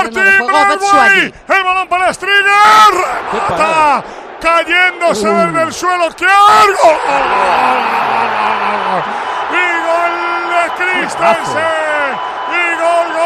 Martín Braithwaite, el balón para Stringer, remata, cayéndose desde el suelo. ¡Qué algo! Y gol de Christensen, y gol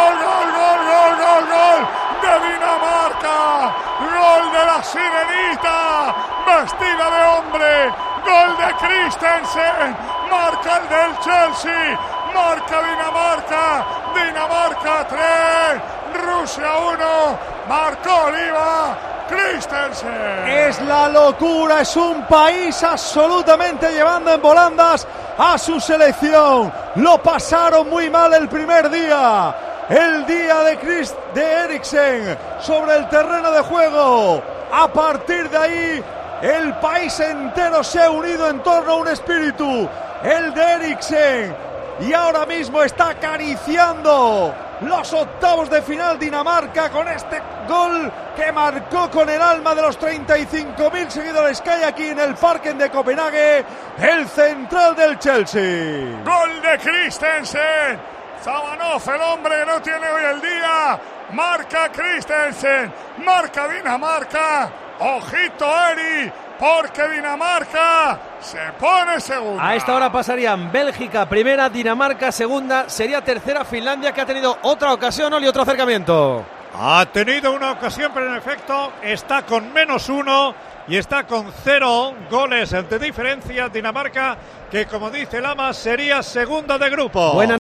de Dinamarca, gol de la sirenita vestida de hombre, gol de Christensen, marca el del Chelsea, marca Dinamarca 3, Rusia 1, marcó Oliva, Christensen. Es la locura, es un país absolutamente llevando en volandas a su selección. Lo pasaron muy mal el primer día. El día de Eriksen sobre el terreno de juego. A partir de ahí, el país entero se ha unido en torno a un espíritu, el de Eriksen. Y ahora mismo está acariciando los octavos de final Dinamarca con este gol que marcó con el alma de los 35.000 seguidores que hay aquí en el Parken de Copenhague, el central del Chelsea. Gol de Christensen. Zabanov, el hombre que no tiene hoy el día, marca Christensen, marca Dinamarca, ojito Eri, porque Dinamarca se pone segunda. A esta hora pasarían Bélgica primera, Dinamarca segunda, sería tercera Finlandia, que ha tenido otra ocasión, Oli, otro acercamiento. Ha tenido una ocasión, pero en efecto está con -1 y está con 0 goles de diferencia. Dinamarca, que como dice Lamas, sería segunda de grupo. Buena